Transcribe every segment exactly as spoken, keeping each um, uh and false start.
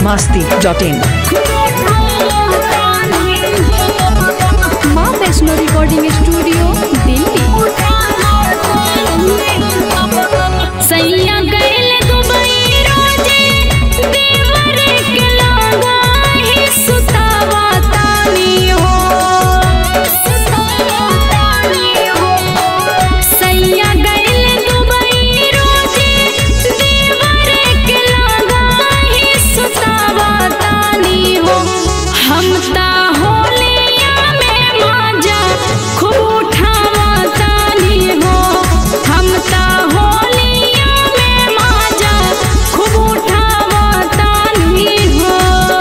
मस्ती dot इन। माँ Vaishno recording studio Delhi. सैया गैल दुबई रोजे देवर के लागा ही सुतावा तानी हो, सैया गैल दुबई रोजे देवर के लागा ही सुतावा तानी हो। हम ता होलिया में माजा खूब उठावा तानी हो, हम ता होलिया में माजा खूब उठावा तानी हो,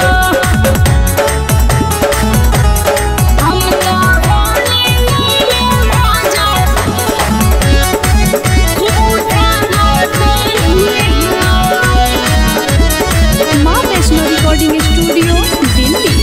हम ता होलिया में माजा खूब उठावा तानी हो। माँ वैष्णो रिकॉर्डिंग स्टूडियो दिल्ली।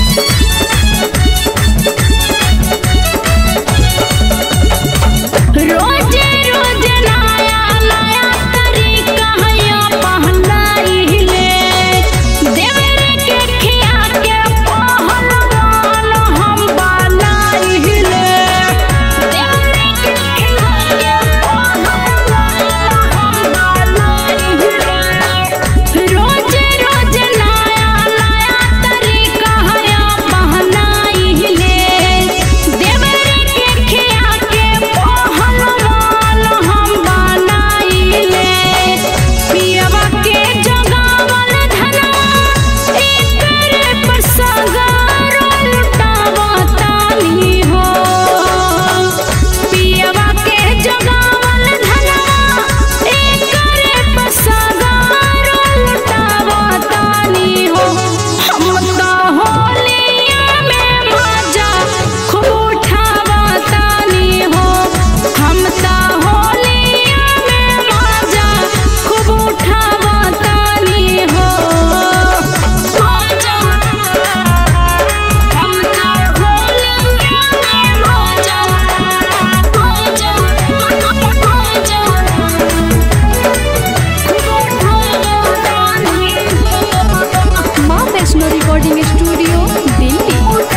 रोजे रोजे नया नया तरीका हया पहनाइले, देवर के खिया के पहलवान हम बनाइले, देवर के खिया के पहलवान हम बनाइले। रोजे रोजे नया नया तरीका हया पहनाइले, देवर के खिया के पहलवान हम बनाइले। पियवा के जगावल धनवा एकरे पर सगारो लुटावा तानी हो, पियवा के जगावल धनवा एकरे पर सगारो लुटावा तानी हो। हम ता होलिया में माजा खूब उठावा तानी हो, हम ता होलिया में माजा खूब उठावा तानी हो, माजा हम ता होलिया में माजा माजा माजा खूब उठावा तानी हो। माँ वैष्णो रिकॉर्डिंग स्टूडियो दिल्ली।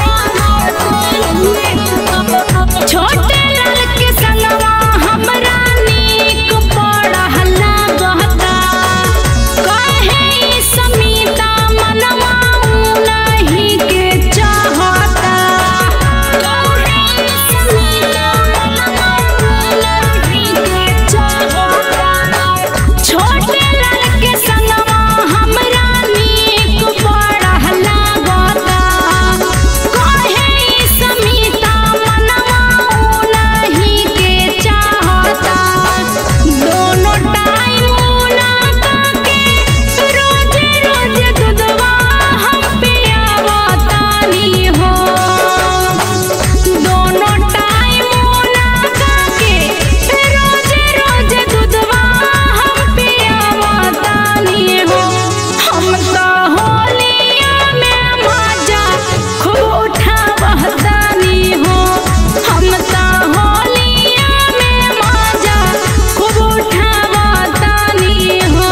छोटे लाल के संगवा हमरा नीक पड़हला गहता, कहे ई समीता मनवा नहीं के चाहता, कहे ई समीता मनवा नहीं के चाहता। छोटे लाल के संगवा हमरा नीक पड़हला गहता, कहे ई समीता मनवा नहीं के चाहता। दोनों टाइम ना काके रोजे रोजे दूधवा हम पियावा तानी हो, दोनों टाइम ना काके रोजे रोजे दूधवा हम पियावा तानी हो। हम ता होलिया में माजा खूब उठावा तानी हो, हम ता होलिया में माजा खूब उठावा तानी हो।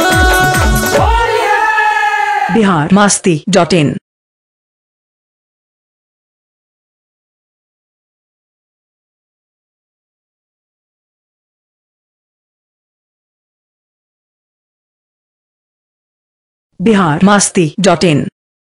Bihar Masti dot in. Bihar Masti dot in.